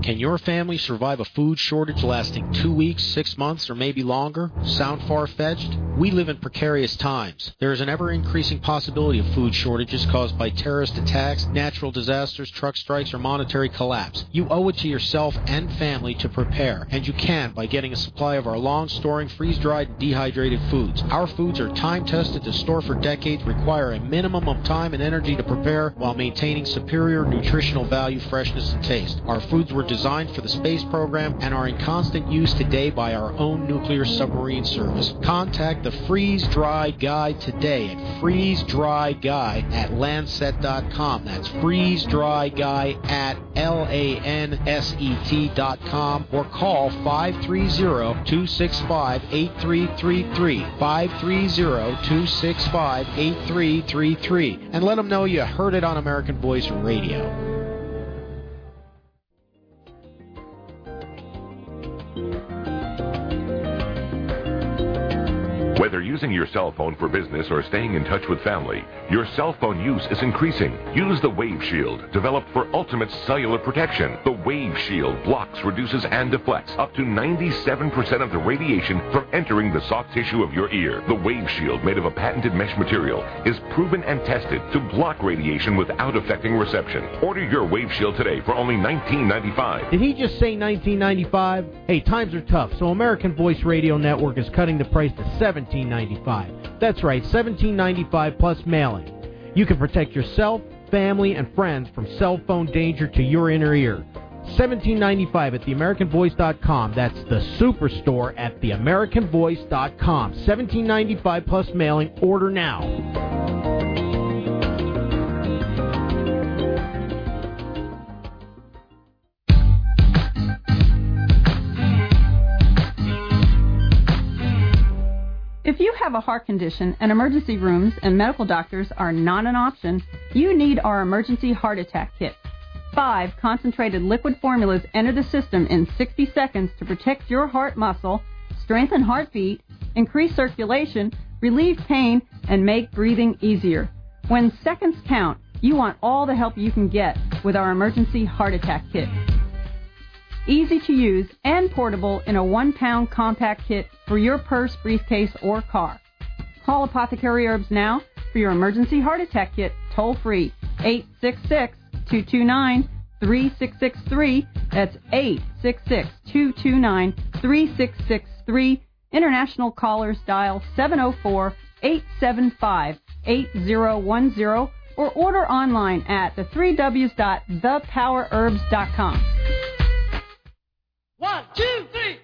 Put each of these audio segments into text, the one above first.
Can your family survive a food shortage lasting 2 weeks, 6 months, or maybe longer? Sound far-fetched? We live in precarious times. There is an ever-increasing possibility of food shortages caused by terrorist attacks, natural disasters, truck strikes, or monetary collapse. You owe it to yourself and family to prepare, and you can by getting a supply of our long-storing, freeze-dried, and dehydrated foods. Our foods are time-tested to store for decades, require a minimum of time and energy to prepare while maintaining superior nutritional value, freshness, and taste. Our foods were designed for the space program and are in constant use today by our own nuclear submarine service. Contact the Freeze Dry Guy today at freezedryguy@Lancet.com. That's freezedryguy@LANSET.com or call 530-265-8333. 530-265-8333. And let them know you heard it on American Voice Radio. Whether using your cell phone for business or staying in touch with family, your cell phone use is increasing. Use the Wave Shield, developed for ultimate cellular protection. The Wave Shield blocks, reduces, and deflects up to 97% of the radiation from entering the soft tissue of your ear. The Wave Shield, made of a patented mesh material, is proven and tested to block radiation without affecting reception. Order your Wave Shield today for only $19.95. Did he just say $19.95? Hey, times are tough, so American Voice Radio Network is cutting the price to $17.95. That's right, $17.95 plus mailing. You can protect yourself, family, and friends from cell phone danger to your inner ear. $17.95 at theamericanvoice.com. That's the superstore at theamericanvoice.com. $17.95 plus mailing. Order now. If you have a heart condition and emergency rooms and medical doctors are not an option, you need our emergency heart attack kit. 5 concentrated liquid formulas enter the system in 60 seconds to protect your heart muscle, strengthen heartbeat, increase circulation, relieve pain, and make breathing easier. When seconds count, you want all the help you can get with our emergency heart attack kit. Easy to use and portable in a 1-pound compact kit for your purse, briefcase, or car. Call Apothecary Herbs now for your emergency heart attack kit, toll free, 866-229-3663. That's 866-229-3663. International callers dial 704-875-8010 or order online at the3ws.thepowerherbs.com. 1, 2, 3.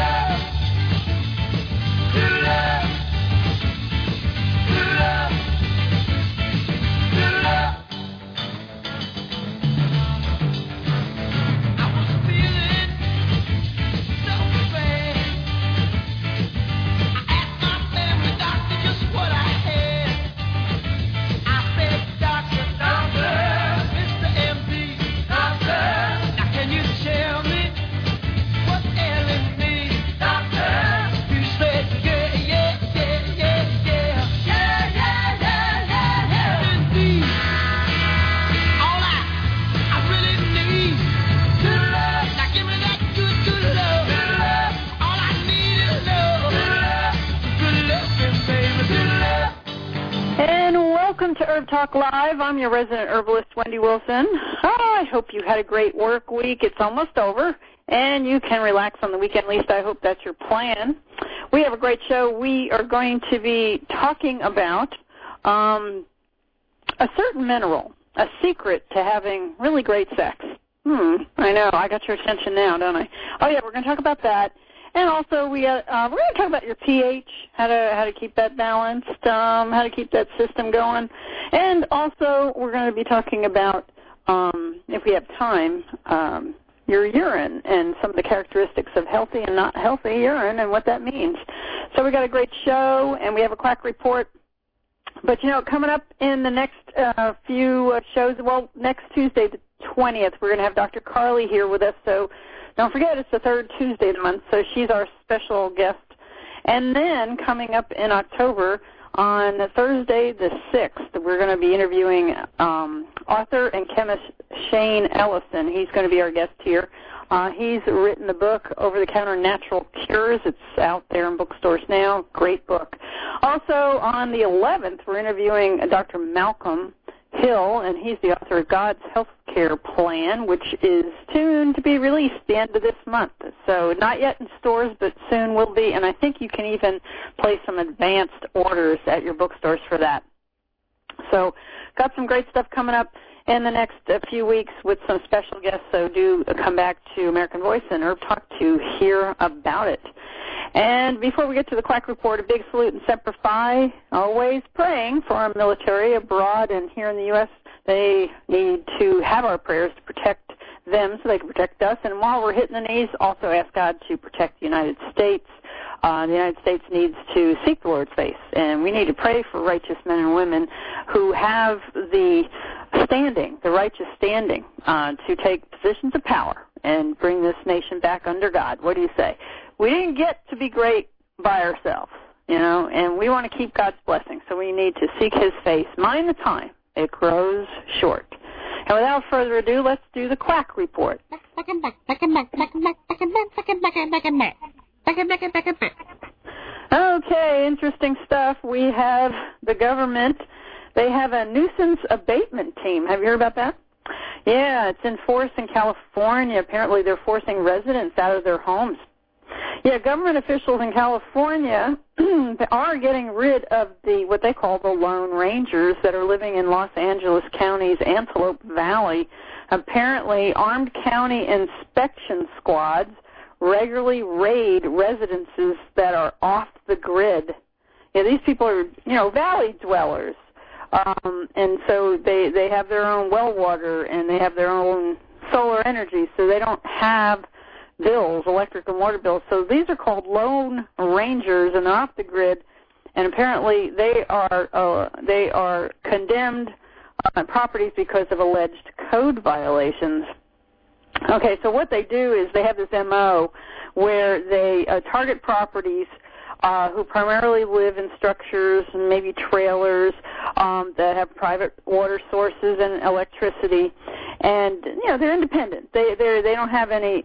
Welcome to Herb Talk Live. I'm your resident herbalist, Wendy Wilson. I hope you had a great work week. It's almost over, and you can relax on the weekend. At least I hope that's your plan. We have a great show. We are going to be talking about a certain mineral, a secret to having really great sex. I know. I got your attention now, don't I? Oh, yeah, we're going to talk about that. And also, we're going to talk about your pH, how to keep that balanced, how to keep that system going. And also, we're going to be talking about, if we have time, your urine and some of the characteristics of healthy and not healthy urine and what that means. So we got a great show, and we have a quack report. But, you know, coming up in the next few shows, well, next Tuesday, the 20th, we're going to have Dr. Carly here with us. So don't forget, it's the third Tuesday of the month, so she's our special guest. And then coming up in October, on Thursday the 6th, we're going to be interviewing author and chemist Shane Ellison. He's going to be our guest here. He's written the book, Over-the-Counter Natural Cures. It's out there in bookstores now. Great book. Also, on the 11th, we're interviewing Dr. Malcolm Hill, and he's the author of God's Healthcare Plan, which is soon to be released the end of this month. So not yet in stores, but soon will be, and I think you can even place some advanced orders at your bookstores for that. So got some great stuff coming up in the next few weeks with some special guests, so do come back to American Voice and Herb Talk to hear about it. And before we get to the Quack Report, a big salute and Semper Fi, always praying for our military abroad and here in the U.S. They need to have our prayers to protect them so they can protect us. And while we're hitting the knees, also ask God to protect the United States. The United States needs to seek the Lord's face, and we need to pray for righteous men and women who have the standing, the righteous standing, to take positions of power and bring this nation back under God. What do you say? We didn't get to be great by ourselves, and we want to keep God's blessing, so we need to seek His face. Mind the time. It grows short. And without further ado, let's do the Quack Report. Okay, interesting stuff. We have the government. They have a nuisance abatement team. Have you heard about that? Yeah, it's in force in California. Apparently they're forcing residents out of their homes. Yeah, government officials in California are getting rid of what they call the Lone Rangers that are living in Los Angeles County's Antelope Valley. Apparently, armed county inspection squads regularly raid residences that are off the grid. Yeah, these people are, valley dwellers. And so they have their own well water and they have their own solar energy, so they don't have bills, electric and water bills. So these are called Lone Rangers, and they're off the grid. And apparently they are condemned properties because of alleged code violations. Okay, so what they do is they have this MO where they target properties who primarily live in structures, maybe trailers, that have private water sources and electricity, and they're independent. They don't have any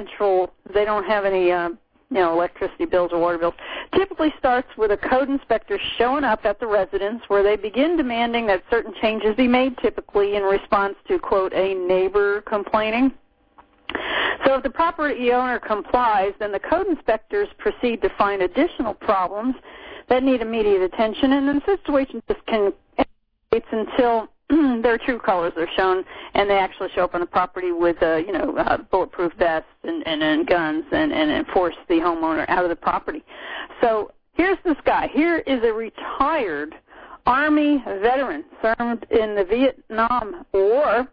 electricity bills or water bills. Typically starts with a code inspector showing up at the residence where they begin demanding that certain changes be made, typically in response to, quote, a neighbor complaining. So if the property owner complies, then the code inspectors proceed to find additional problems that need immediate attention, and then the situation just can escalate until their true colors are shown, and they actually show up on the property with, bulletproof vests and guns and enforce the homeowner out of the property. So here's this guy. Here is a retired Army veteran served in the Vietnam War,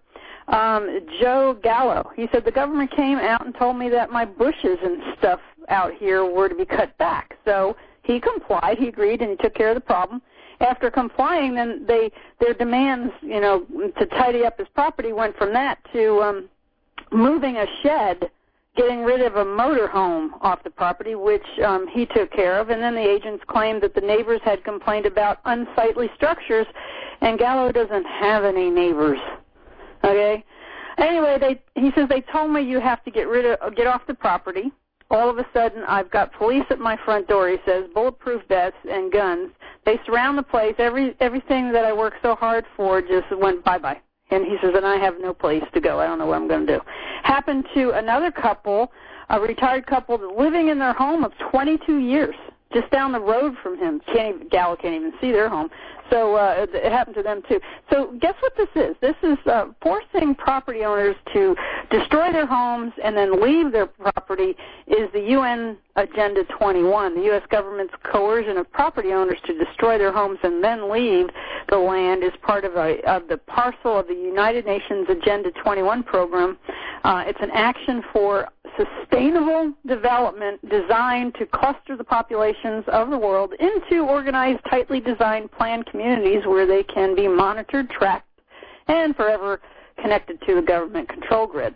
Joe Gallo. He said, the government came out and told me that my bushes and stuff out here were to be cut back. So he complied, he agreed, and he took care of the problem. After complying, then their demands, to tidy up his property went from that to moving a shed, getting rid of a motorhome off the property, which he took care of. And then the agents claimed that the neighbors had complained about unsightly structures, and Gallo doesn't have any neighbors. Okay. Anyway, he says they told me you have to get off the property. All of a sudden, I've got police at my front door. He says bulletproof vests and guns. They surround the place. Everything that I worked so hard for just went bye-bye. And he says, and I have no place to go. I don't know what I'm going to do. Happened to another couple, a retired couple, living in their home of 22 years, just down the road from him. Gallo can't even see their home. So it happened to them, too. So guess what this is? This is forcing property owners to destroy their homes and then leave their property is the UN Agenda 21, the U.S. government's coercion of property owners to destroy their homes and then leave the land is part of the parcel of the United Nations Agenda 21 program. It's an action for sustainable development designed to cluster the populations of the world into organized, tightly designed, planned communities where they can be monitored, tracked, and forever connected to the government control grid.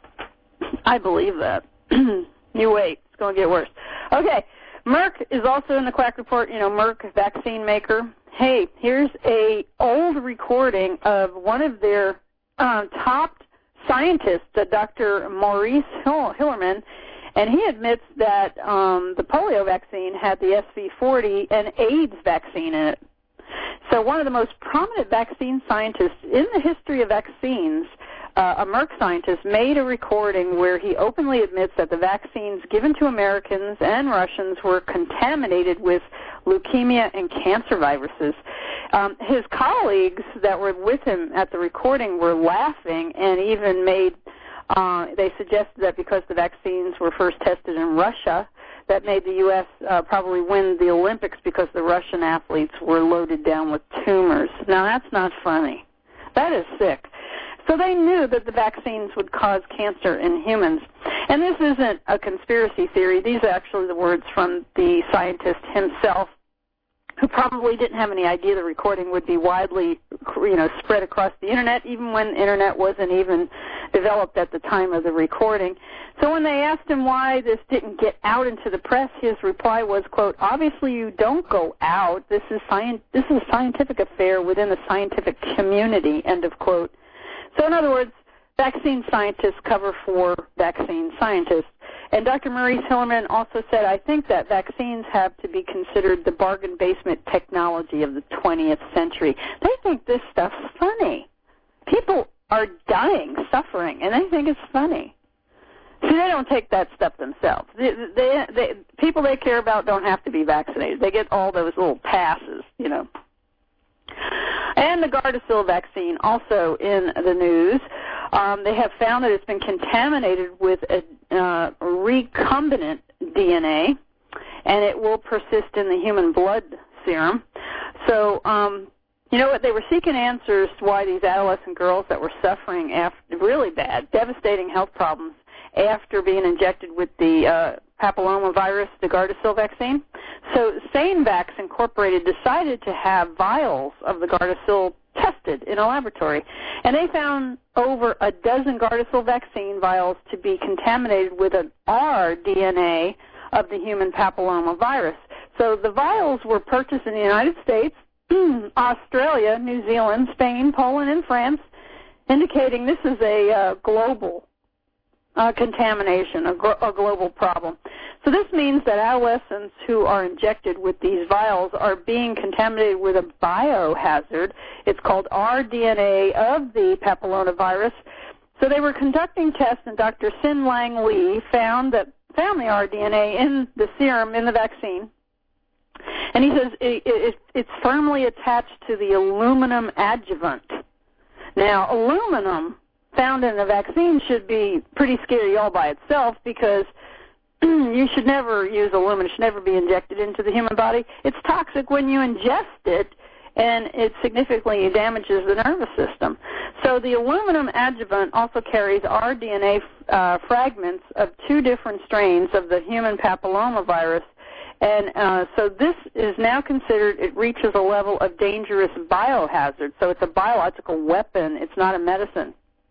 I believe that. You wait. It's going to get worse. Okay. Merck is also in the Quack Report, Merck, vaccine maker. Hey, here's a old recording of one of their top scientist, Dr. Maurice Hillerman, and he admits that the polio vaccine had the SV40 and AIDS vaccine in it. So one of the most prominent vaccine scientists in the history of vaccines, a Merck scientist, made a recording where he openly admits that the vaccines given to Americans and Russians were contaminated with leukemia and cancer viruses. His colleagues that were with him at the recording were laughing and even they suggested that because the vaccines were first tested in Russia, that made the U.S. Probably win the Olympics because the Russian athletes were loaded down with tumors. Now, that's not funny. That is sick. So they knew that the vaccines would cause cancer in humans. And this isn't a conspiracy theory. These are actually the words from the scientist himself, who probably didn't have any idea the recording would be widely, spread across the Internet, even when the Internet wasn't even developed at the time of the recording. So when they asked him why this didn't get out into the press, his reply was, quote, "Obviously you don't go out. This is a scientific affair within the scientific community," end of quote. So in other words, vaccine scientists cover for vaccine scientists. And Dr. Maurice Hillerman also said, "I think that vaccines have to be considered the bargain basement technology of the 20th century." They think this stuff's funny. People are dying, suffering, and they think it's funny. See, they don't take that step themselves. People they care about don't have to be vaccinated. They get all those little passes, And the Gardasil vaccine, also in the news, they have found that it's been contaminated with a recombinant DNA, and it will persist in the human blood serum. So, you know what? They were seeking answers to why these adolescent girls that were suffering after really bad, devastating health problems after being injected with the papillomavirus, the Gardasil vaccine. So SaneVax Incorporated decided to have vials of the Gardasil tested in a laboratory, and they found over a dozen Gardasil vaccine vials to be contaminated with an rDNA of the human papillomavirus. So the vials were purchased in the United States, Australia, New Zealand, Spain, Poland, and France, indicating this is a global contamination, a global problem. So this means that adolescents who are injected with these vials are being contaminated with a biohazard. It's called rDNA of the papillomavirus. So they were conducting tests, and Dr. Sin Lang Lee found the rDNA in the serum, in the vaccine. And he says it's firmly attached to the aluminum adjuvant. Now, aluminum found in the vaccine should be pretty scary all by itself, because you should never use aluminum. It should never be injected into the human body. It's toxic when you ingest it, and it significantly damages the nervous system. So the aluminum adjuvant also carries rDNA fragments of two different strains of the human papillomavirus. And so this is now considered, it reaches a level of dangerous biohazard. So it's a biological weapon. It's not a medicine.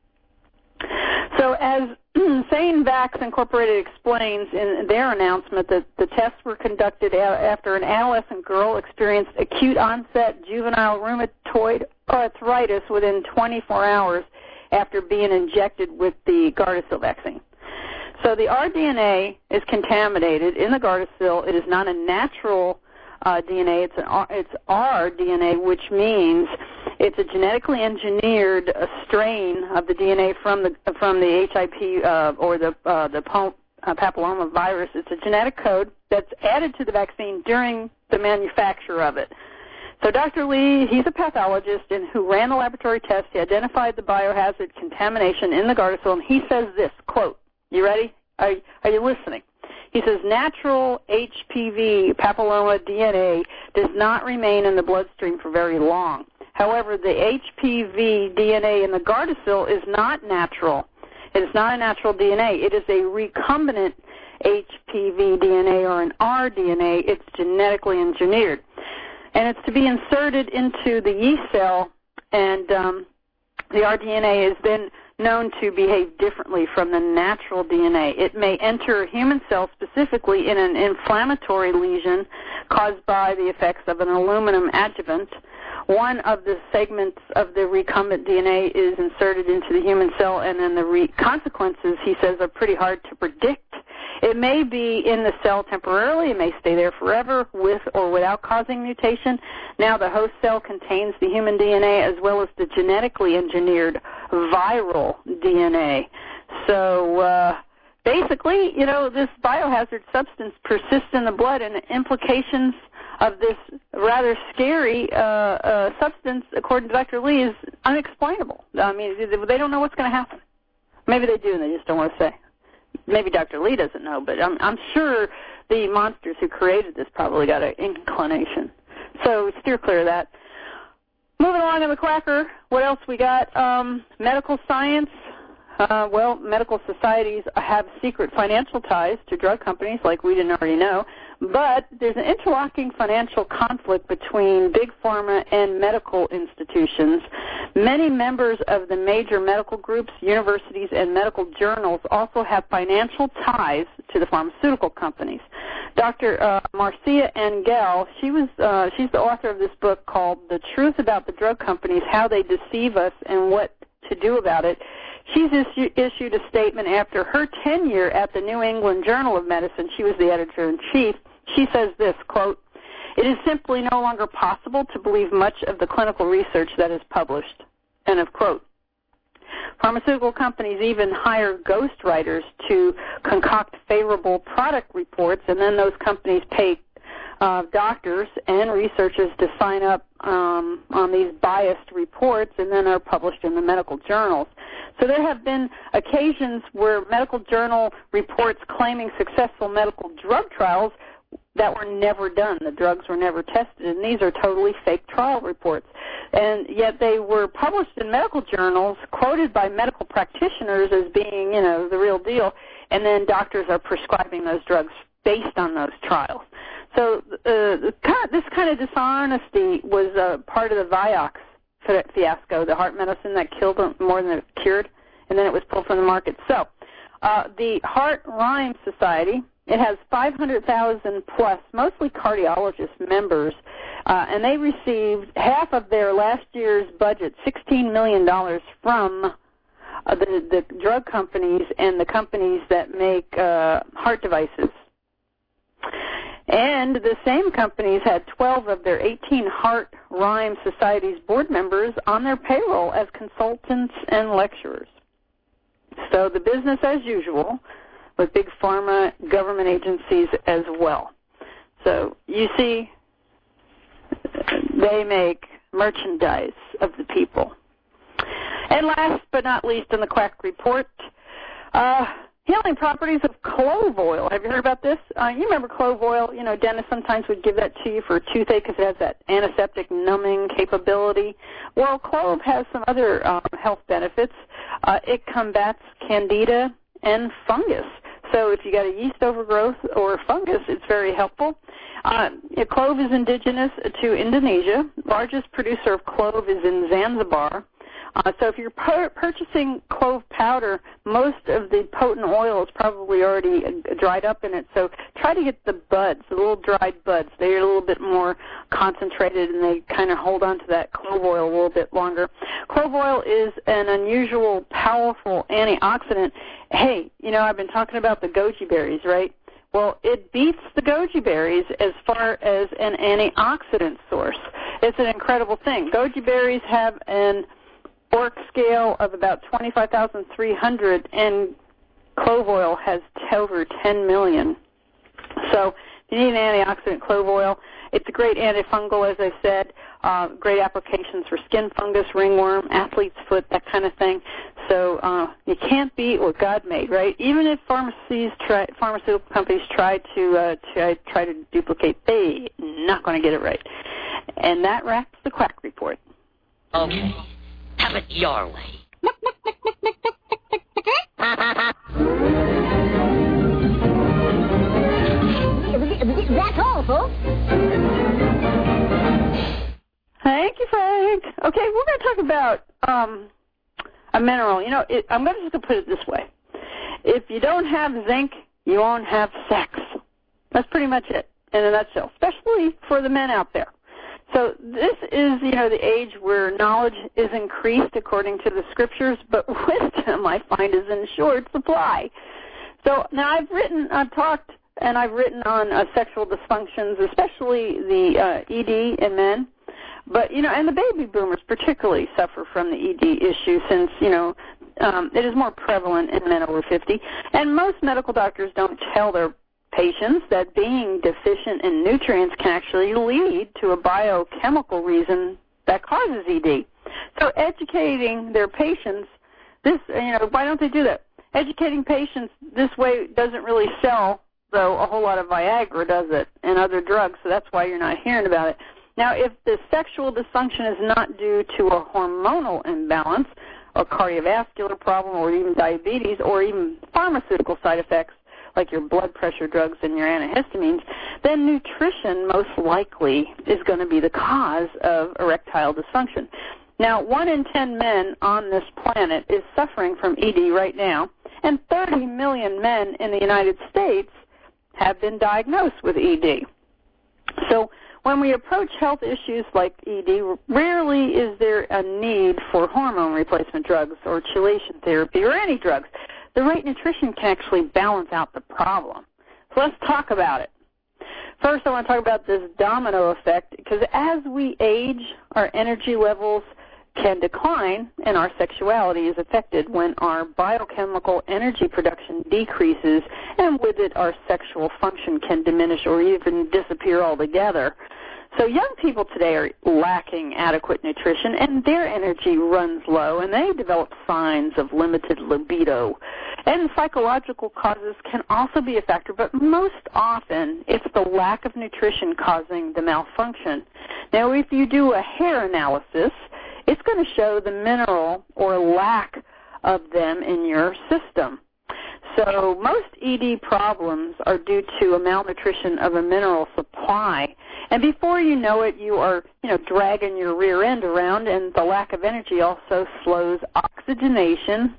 So as SaneVax Incorporated explains in their announcement, that the tests were conducted after an adolescent girl experienced acute onset juvenile rheumatoid arthritis within 24 hours after being injected with the Gardasil vaccine. So the rDNA is contaminated in the Gardasil. It is not a natural DNA. It's rDNA, which means it's a genetically engineered strain of the DNA from the HIP or the papillomavirus. It's a genetic code that's added to the vaccine during the manufacture of it. So Dr. Lee, he's a pathologist who ran the laboratory test. He identified the biohazard contamination in the Gardasil, and he says this, quote, you ready? Are you listening? He says, natural HPV papilloma DNA does not remain in the bloodstream for very long. However, the HPV DNA in the Gardasil is not natural. It is not a natural DNA. It is a recombinant HPV DNA or an rDNA. It's genetically engineered. And it's to be inserted into the yeast cell, and the rDNA is then known to behave differently from the natural DNA. It may enter a human cell specifically in an inflammatory lesion caused by the effects of an aluminum adjuvant, one of the segments of the recombinant DNA is inserted into the human cell, and then the consequences, he says, are pretty hard to predict. It may be in the cell temporarily. It may stay there forever with or without causing mutation. Now the host cell contains the human DNA as well as the genetically engineered viral DNA. So basically, this biohazard substance persists in the blood, and the implications of this rather scary substance, according to Dr. Lee, is unexplainable. I mean, they don't know what's going to happen. Maybe they do, and they just don't want to say. Maybe Dr. Lee doesn't know, but I'm sure the monsters who created this probably got an inclination. So steer clear of that. Moving along in the quacker, what else we got? Medical science. Medical societies have secret financial ties to drug companies, like we didn't already know, but there's an interlocking financial conflict between big pharma and medical institutions. Many members of the major medical groups, universities, and medical journals also have financial ties to the pharmaceutical companies. Dr. Marcia Engel, she's the author of this book called The Truth About the Drug Companies, How They Deceive Us and What to Do About It. She's issued a statement after her tenure at the New England Journal of Medicine. She was the editor-in-chief. She says this, quote, "It is simply no longer possible to believe much of the clinical research that is published," end of quote. Pharmaceutical companies even hire ghostwriters to concoct favorable product reports, and then those companies pay doctors and researchers to sign up on these biased reports, and then are published in the medical journals. So there have been occasions where medical journal reports claiming successful medical drug trials that were never done. The drugs were never tested, and these are totally fake trial reports. And yet they were published in medical journals, quoted by medical practitioners as being, the real deal, and then doctors are prescribing those drugs based on those trials. So this kind of dishonesty was part of the Vioxx fiasco, the heart medicine that killed more than it cured, and then it was pulled from the market. So the Heart Rhyme Society, it has 500,000 plus, mostly cardiologist members, and they received half of their last year's budget, $16 million, from the drug companies and the companies that make heart devices. And the same companies had 12 of their 18 Heart Rhyme Society's board members on their payroll as consultants and lecturers. So the business as usual with big pharma government agencies as well. So you see, they make merchandise of the people. And last but not least in the Quack Report, healing properties of clove oil. Have you heard about this? You remember clove oil? Dentists sometimes would give that to you for a toothache because it has that antiseptic numbing capability. Well, clove has some other health benefits. It combats candida and fungus. So if you got a yeast overgrowth or fungus, it's very helpful. Clove is indigenous to Indonesia. Largest producer of clove is in Zanzibar. So if you're purchasing clove powder, most of the potent oil is probably already dried up in it. So try to get the buds, the little dried buds. They're a little bit more concentrated, and they kind of hold on to that clove oil a little bit longer. Clove oil is an unusual, powerful antioxidant. Hey, I've been talking about the goji berries, right? Well, it beats the goji berries as far as an antioxidant source. It's an incredible thing. Goji berries have an ORC scale of about 25,300, and clove oil has over 10 million. So if you need an antioxidant, clove oil. It's a great antifungal, as I said. Great applications for skin fungus, ringworm, athlete's foot, that kind of thing. So you can't beat what God made, right? Even if pharmaceutical companies try to duplicate, they're not going to get it right. And that wraps the Quack Report. Okay. Have it your way. That's all, folks. Thank you, Frank. Okay, we're going to talk about a mineral. I'm just going to put it this way. If you don't have zinc, you won't have sex. That's pretty much it in a nutshell, especially for the men out there. So this is, the age where knowledge is increased according to the scriptures, but wisdom, I find, is in short supply. So now I've talked and I've written on sexual dysfunctions, especially the ED in men. But, and the baby boomers particularly suffer from the ED issue since, it is more prevalent in men over 50. And most medical doctors don't tell their patients that being deficient in nutrients can actually lead to a biochemical reason that causes ED. So educating their patients, why don't they do that? Educating patients this way doesn't really sell, though, a whole lot of Viagra, does it, and other drugs, so that's why you're not hearing about it. Now, if the sexual dysfunction is not due to a hormonal imbalance, a cardiovascular problem, or even diabetes, or even pharmaceutical side effects, like your blood pressure drugs and your antihistamines, then nutrition most likely is going to be the cause of erectile dysfunction. Now, 1 in 10 men on this planet is suffering from ED right now, and 30 million men in the United States have been diagnosed with ED. So when we approach health issues like ED, rarely is there a need for hormone replacement drugs or chelation therapy or any drugs. The right nutrition can actually balance out the problem. So let's talk about it. First, I want to talk about this domino effect, because as we age, our energy levels can decline and our sexuality is affected when our biochemical energy production decreases, and with it our sexual function can diminish or even disappear altogether. So young people today are lacking adequate nutrition, and their energy runs low, and they develop signs of limited libido. And psychological causes can also be a factor, but most often it's the lack of nutrition causing the malfunction. Now, if you do a hair analysis, it's going to show the mineral or lack of them in your system. So most ED problems are due to a malnutrition of a mineral supply. And before you know it, you are, dragging your rear end around, and the lack of energy also slows oxygenation,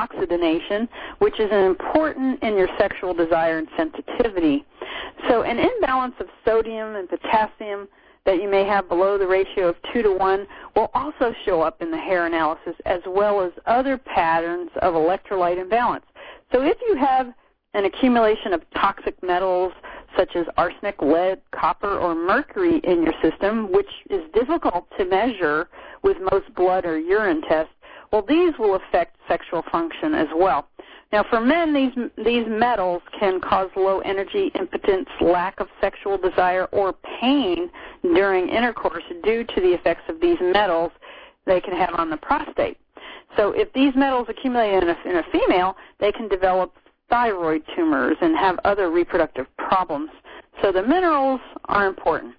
which is important in your sexual desire and sensitivity. So an imbalance of sodium and potassium that you may have below the ratio of 2 to 1 will also show up in the hair analysis, as well as other patterns of electrolyte imbalance. So if you have an accumulation of toxic metals such as arsenic, lead, copper, or mercury in your system, which is difficult to measure with most blood or urine tests, well, these will affect sexual function as well. Now, for men, these metals can cause low energy, impotence, lack of sexual desire, or pain during intercourse due to the effects of these metals they can have on the prostate. So if these metals accumulate in a female, they can develop thyroid tumors and have other reproductive problems. So the minerals are important.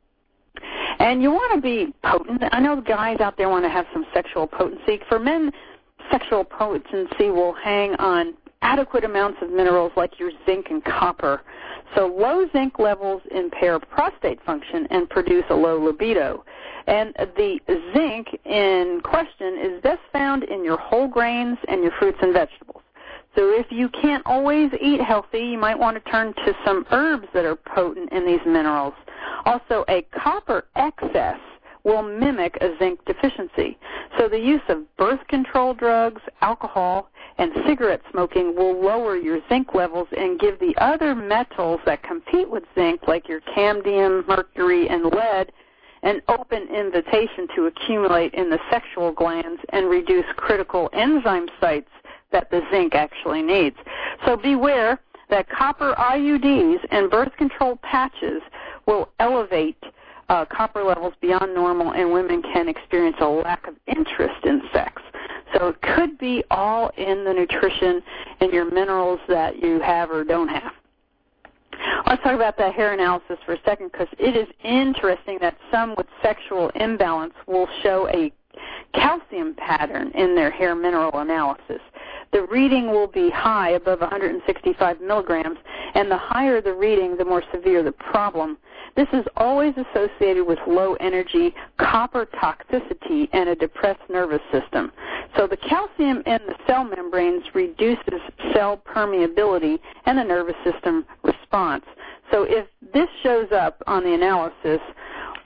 And you want to be potent. I know guys out there want to have some sexual potency. For men, sexual potency will hang on adequate amounts of minerals like your zinc and copper. So low zinc levels impair prostate function and produce a low libido. And the zinc in question is best found in your whole grains and your fruits and vegetables. So if you can't always eat healthy, you might want to turn to some herbs that are potent in these minerals. Also, a copper excess will mimic a zinc deficiency. So the use of birth control drugs, alcohol, and cigarette smoking will lower your zinc levels and give the other metals that compete with zinc, like your camdium, mercury, and lead, an open invitation to accumulate in the sexual glands and reduce critical enzyme sites that the zinc actually needs. So beware that copper IUDs and birth control patches will elevate copper levels beyond normal, and women can experience a lack of interest in sex. So it could be all in the nutrition and your minerals that you have or don't have. Let's talk about that hair analysis for a second, because it is interesting that some with sexual imbalance will show a calcium pattern in their hair mineral analysis. The reading will be high, above 165 milligrams, and the higher the reading, the more severe the problem. This is always associated with low energy, copper toxicity, and a depressed nervous system. So the calcium in the cell membranes reduces cell permeability and the nervous system response. So if this shows up on the analysis,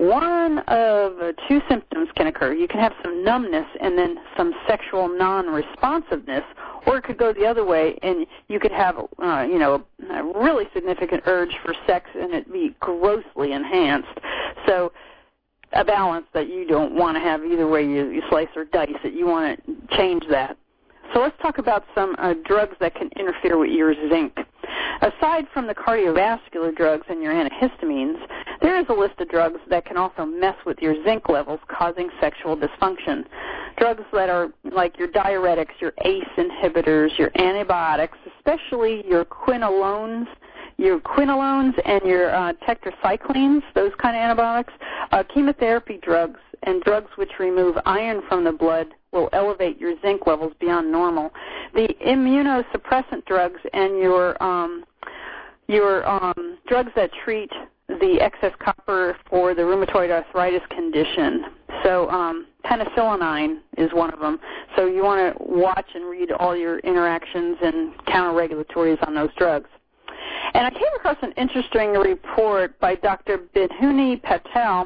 one of two symptoms can occur. You can have some numbness and then some sexual non-responsiveness, or it could go the other way, and you could have, a really significant urge for sex and it be grossly enhanced. So a balance that you don't want to have either way you slice or dice it. You want to change that. So let's talk about some drugs that can interfere with your zinc. Aside from the cardiovascular drugs and your antihistamines, there is a list of drugs that can also mess with your zinc levels, causing sexual dysfunction. Drugs that are like your diuretics, your ACE inhibitors, your antibiotics, especially your quinolones and your tetracyclines, those kind of antibiotics, chemotherapy drugs, and drugs which remove iron from the blood will elevate your zinc levels beyond normal. The immunosuppressant drugs and your drugs that treat the excess copper for the rheumatoid arthritis condition. So penicillinine is one of them. So you want to watch and read all your interactions and counter-regulatories on those drugs. And I came across an interesting report by Dr. Binouni Patel.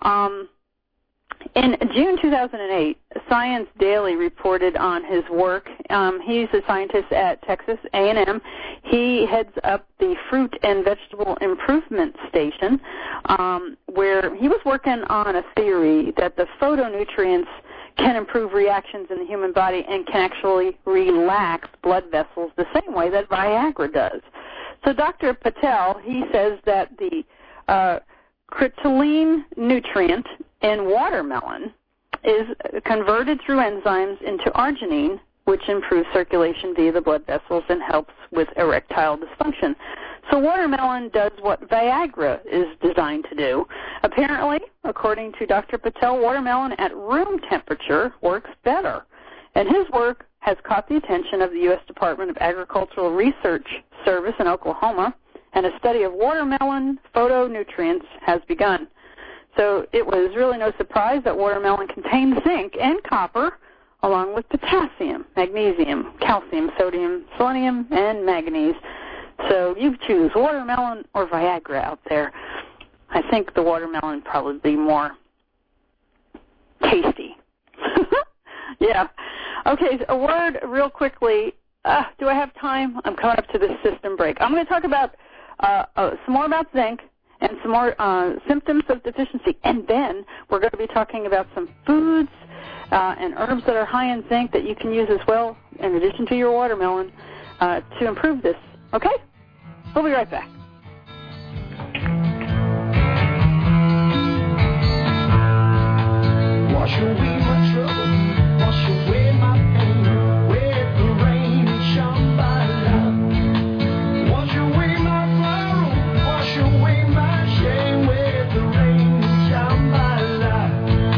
In June 2008, Science Daily reported on his work. He's a scientist at Texas A&M. He heads up the Fruit and Vegetable Improvement Station, where he was working on a theory that the phytonutrients can improve reactions in the human body and can actually relax blood vessels the same way that Viagra does. So Dr. Patel, he says that the crystalline nutrient in watermelon is converted through enzymes into arginine, which improves circulation via the blood vessels and helps with erectile dysfunction. So watermelon does what Viagra is designed to do. Apparently, according to Dr. Patel, watermelon at room temperature works better. And his work has caught the attention of the U.S. Department of Agricultural Research Service in Oklahoma, and a study of watermelon phytonutrients has begun. So it was really no surprise that watermelon contains zinc and copper, along with potassium, magnesium, calcium, sodium, selenium, and manganese. So you choose watermelon or Viagra out there. I think the watermelon probably be more tasty. Yeah. Okay, so a word real quickly. Do I have time? I'm coming up to this system break. I'm going to talk about some more about zinc and some more symptoms of deficiency. And then we're going to be talking about some foods and herbs that are high in zinc that you can use as well, in addition to your watermelon, to improve this. Okay? We'll be right back. Wash away my trouble, wash away my pain, with the rain and Shambhala. Wash away my sorrow, wash away my shame, with the rain and Shambhala.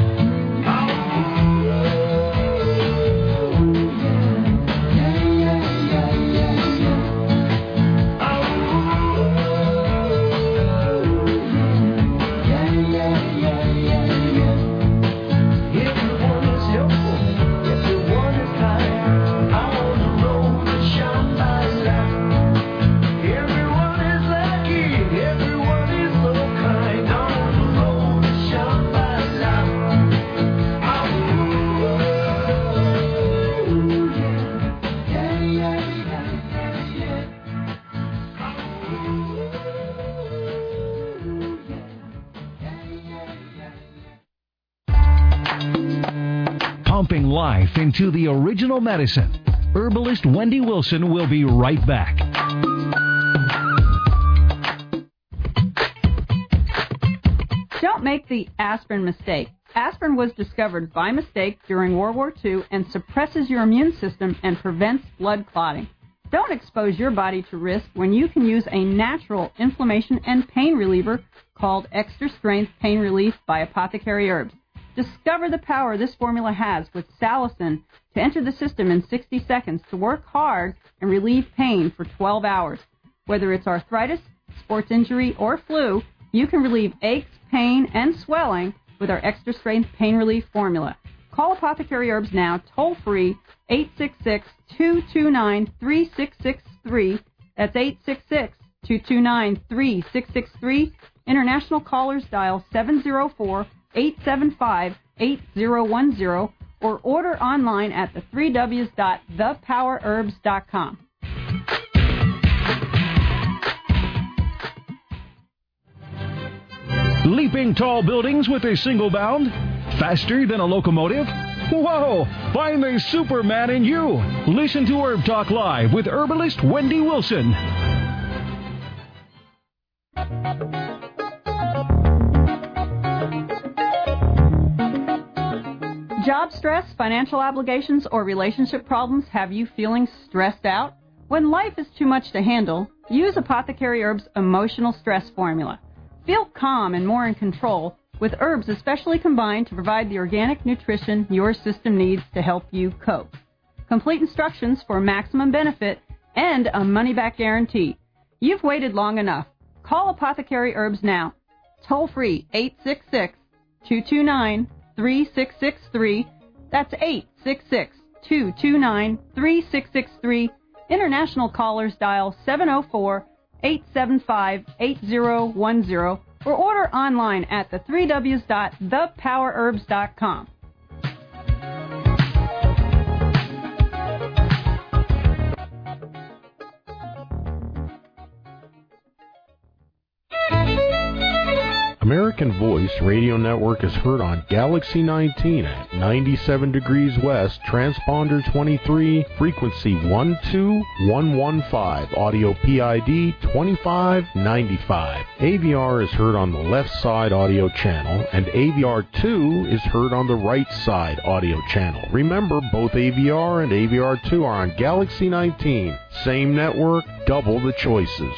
Pumping life into the original medicine. Herbalist Wendy Wilson will be right back. Don't make the aspirin mistake. Aspirin was discovered by mistake during World War II and suppresses your immune system and prevents blood clotting. Don't expose your body to risk when you can use a natural inflammation and pain reliever called Extra Strength Pain Relief by Apothecary Herbs. Discover the power this formula has with salicin to enter the system in 60 seconds to work hard and relieve pain for 12 hours. Whether it's arthritis, sports injury, or flu, you can relieve aches, pain, and swelling with our Extra Strength Pain Relief formula. Call Apothecary Herbs now, toll-free, 866-229-3663. That's 866-229-3663. International callers dial 704-875-8010 or order online at the3ws.thepowerherbs.com. Leaping tall buildings with a single bound? Faster than a locomotive? Whoa! Find the Superman in you! Listen to Herb Talk Live with herbalist Wendy Wilson. Job stress, financial obligations, or relationship problems have you feeling stressed out? When life is too much to handle, use Apothecary Herbs' Emotional Stress Formula. Feel calm and more in control with herbs especially combined to provide the organic nutrition your system needs to help you cope. Complete instructions for maximum benefit and a money-back guarantee. You've waited long enough. Call Apothecary Herbs now. Toll free 866-229-3663. That's 866-229-3663. International callers dial 704-875-8010 or order online at the3ws.thepowerherbs.com. American Voice Radio Network is heard on Galaxy 19 at 97 degrees west, transponder 23, frequency 12115, audio PID 2595. AVR is heard on the left side audio channel, and AVR 2 is heard on the right side audio channel. Remember, both AVR and AVR 2 are on Galaxy 19. Same network, double the choices.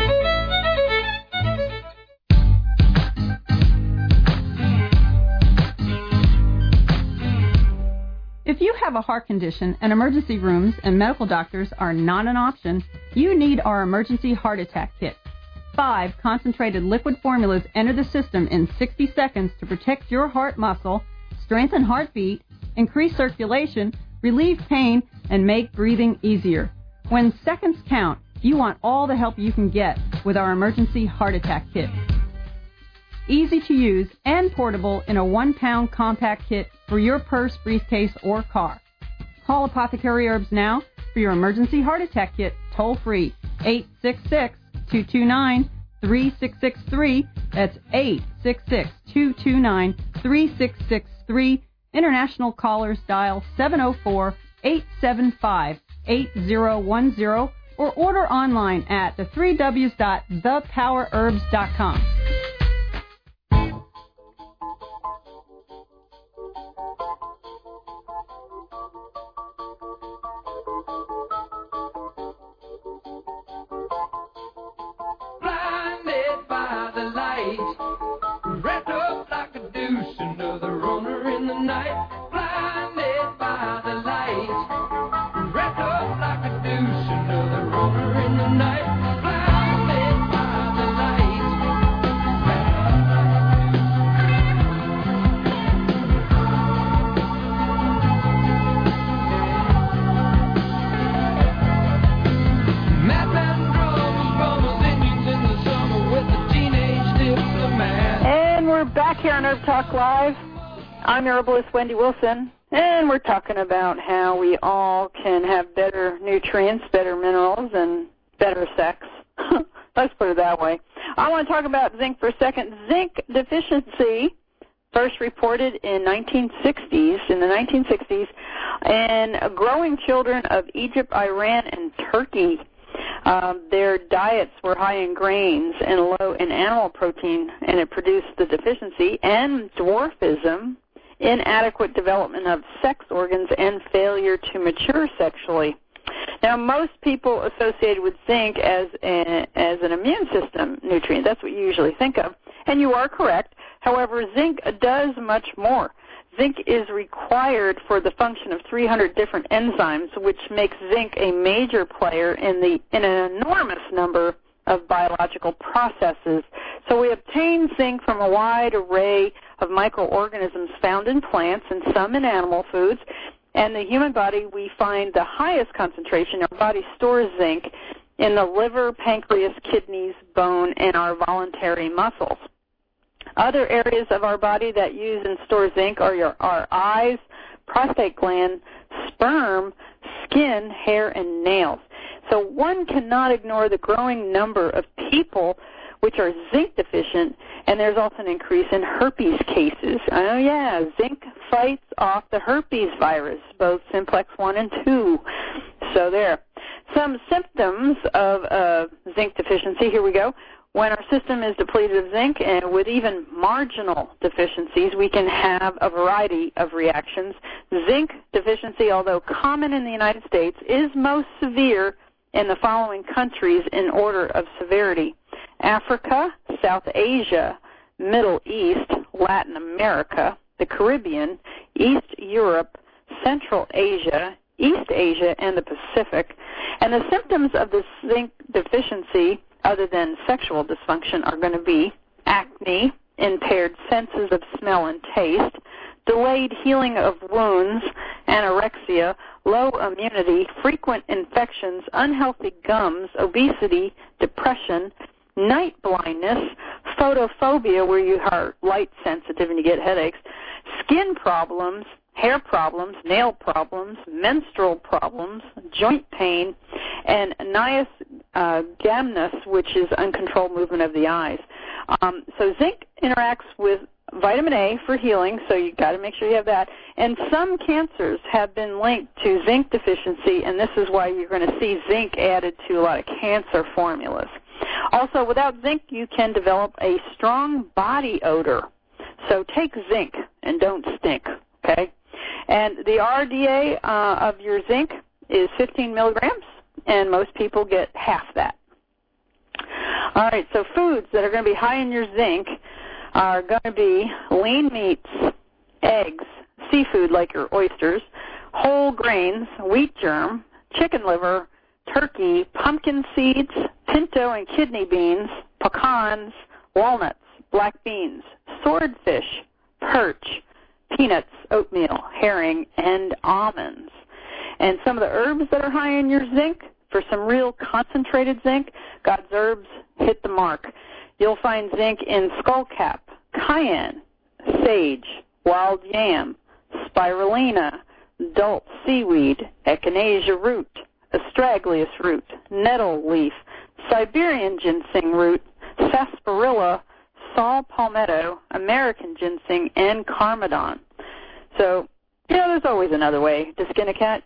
If you have a heart condition and emergency rooms and medical doctors are not an option, you need our emergency heart attack kit. 5 concentrated liquid formulas enter the system in 60 seconds to protect your heart muscle, strengthen heartbeat, increase circulation, relieve pain, and make breathing easier. When seconds count, you want all the help you can get with our emergency heart attack kit. Easy to use and portable in a 1-pound compact kit for your purse, briefcase, or car. Call Apothecary Herbs now for your emergency heart attack kit, toll free, 866-229-3663. That's 866-229-3663. International callers dial 704-875-8010 or order online at the3ws.thepowerherbs.com. Blinded by the light, wrapped up like a deuce, another runner in the night. Blinded by the light, wrapped up like a deuce, another runner in the night. Blinded by the light. Madman drums, drummers, Indians in the summer with the teenage diplomat. And we're back here on Herb Talk Live. I'm your herbalist, Wendy Wilson, and we're talking about how we all can have better nutrients, better minerals, and better sex. Let's put it that way. I want to talk about zinc for a second. Zinc deficiency first reported in the 1960s, and growing children of Egypt, Iran, and Turkey. Their diets were high in grains and low in animal protein, and it produced the deficiency and dwarfism, inadequate development of sex organs, and failure to mature sexually. Now, most people associated with zinc as an immune system nutrient. That's what you usually think of, and you are correct. However, zinc does much more. Zinc is required for the function of 300 different enzymes, which makes zinc a major player in an enormous number of biological processes. So we obtain zinc from a wide array of microorganisms found in plants and some in animal foods. And the human body, we find the highest concentration. Our body stores zinc in the liver, pancreas, kidneys, bone and our voluntary muscles. Other areas of our body that use and store zinc are our eyes, prostate gland, sperm, skin, hair, and nails. So one cannot ignore the growing number of people which are zinc deficient, and there's also an increase in herpes cases. Oh yeah, zinc fights off the herpes virus, both simplex 1 and 2. So there. Some symptoms of zinc deficiency, here we go. When our system is depleted of zinc, and with even marginal deficiencies, we can have a variety of reactions. Zinc deficiency, although common in the United States, is most severe in the following countries in order of severity: Africa, South Asia, Middle East, Latin America, the Caribbean, East Europe, Central Asia, East Asia, and the Pacific. And the symptoms of this zinc deficiency, other than sexual dysfunction, are going to be acne, impaired senses of smell and taste, delayed healing of wounds, anorexia, low immunity, frequent infections, unhealthy gums, obesity, depression, night blindness, photophobia, where you are light sensitive and you get headaches, skin problems, hair problems, nail problems, menstrual problems, joint pain, and nystagmus, which is uncontrolled movement of the eyes. So zinc interacts with vitamin A for healing, so you've got to make sure you have that. And some cancers have been linked to zinc deficiency, and this is why you're going to see zinc added to a lot of cancer formulas. Also, without zinc, you can develop a strong body odor. So take zinc and don't stink, okay? And the RDA of your zinc is 15 milligrams, and most people get half that. All right, so foods that are going to be high in your zinc are going to be lean meats, eggs, seafood like your oysters, whole grains, wheat germ, chicken liver, turkey, pumpkin seeds, pinto and kidney beans, pecans, walnuts, black beans, swordfish, perch, peanuts, oatmeal, herring, and almonds. And some of the herbs that are high in your zinc, for some real concentrated zinc, God's herbs hit the mark. You'll find zinc in skullcap, cayenne, sage, wild yam, spirulina, dulse seaweed, echinacea root, astragalus root, nettle leaf, Siberian ginseng root, sarsaparilla, saw palmetto, American ginseng, and carmadon. So, there's always another way to skin a cat,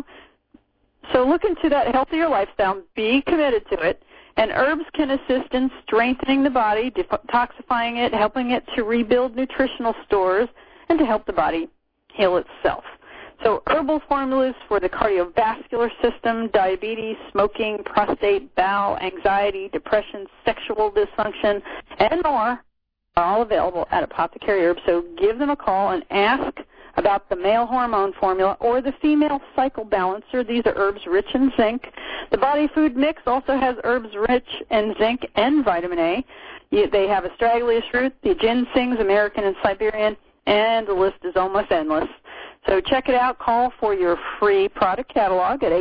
So look into that healthier lifestyle. Be committed to it. And herbs can assist in strengthening the body, detoxifying it, helping it to rebuild nutritional stores, and to help the body heal itself. So herbal formulas for the cardiovascular system, diabetes, smoking, prostate, bowel, anxiety, depression, sexual dysfunction, and more are all available at Apothecary Herbs. So give them a call and ask about the male hormone formula or the female cycle balancer. These are herbs rich in zinc. The body food mix also has herbs rich in zinc and vitamin A. They have astragalus root, the ginsengs, American and Siberian, and the list is almost endless. So check it out. Call for your free product catalog at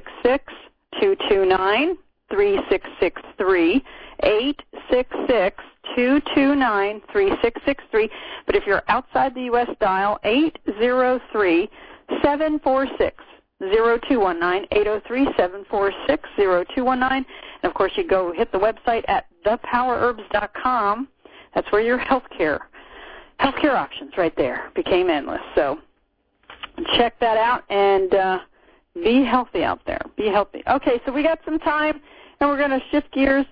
866-229-3663, 866-229-3663. But if you're outside the U.S., dial 803-746-0219, 803-746-0219. And, of course, you go hit the website at thepowerherbs.com. That's where your healthcare options right there became endless. So check that out and be healthy out there. Be healthy. Okay, so we got some time, and we're going to shift gears.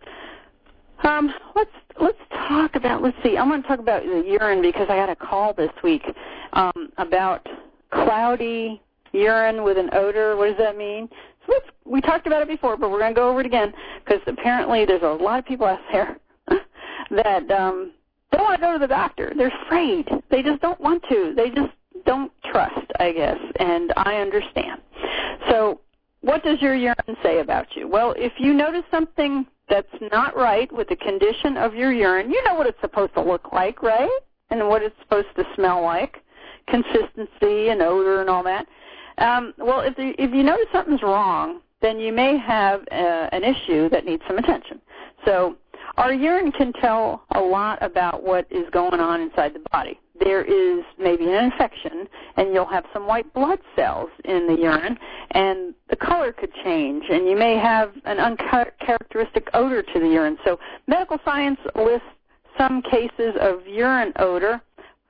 Let's talk about, I want to talk about the urine because I got a call this week about cloudy urine with an odor. What does that mean? So we talked about it before, but we're going to go over it again because apparently there's a lot of people out there that don't want to go to the doctor. They're afraid. They just don't want to. They just don't trust, I guess, and I understand. So what does your urine say about you? Well, if you notice something that's not right with the condition of your urine, you know what it's supposed to look like, right? And what it's supposed to smell like, consistency and odor and all that. Well, if you notice something's wrong, then you may have an issue that needs some attention. So Our urine can tell a lot about what is going on inside the body. There is maybe an infection, and you'll have some white blood cells in the urine, and the color could change, and you may have an uncharacteristic odor to the urine. So medical science lists some cases of urine odor,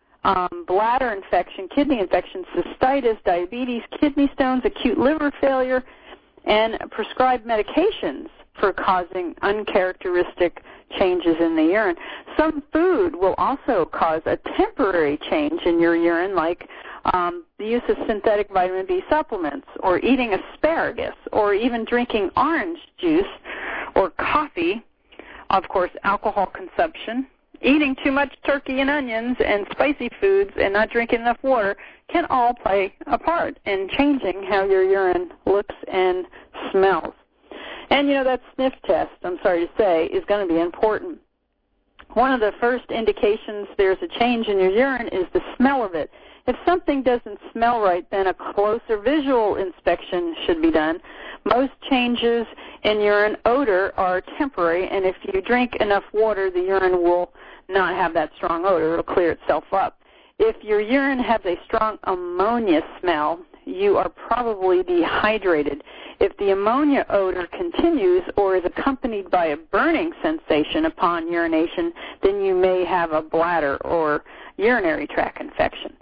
bladder infection, kidney infection, cystitis, diabetes, kidney stones, acute liver failure, and prescribed medications for causing uncharacteristic changes in the urine. Some food will also cause a temporary change in your urine, like the use of synthetic vitamin B supplements, or eating asparagus, or even drinking orange juice or coffee. Of course, alcohol consumption, eating too much turkey and onions and spicy foods, and not drinking enough water can all play a part in changing how your urine looks and smells. And, that sniff test, I'm sorry to say, is going to be important. One of the first indications there's a change in your urine is the smell of it. If something doesn't smell right, then a closer visual inspection should be done. Most changes in urine odor are temporary, and if you drink enough water, the urine will not have that strong odor. It'll clear itself up. If your urine has a strong ammonia smell, you are probably dehydrated. If the ammonia odor continues or is accompanied by a burning sensation upon urination, then you may have a bladder or urinary tract infection.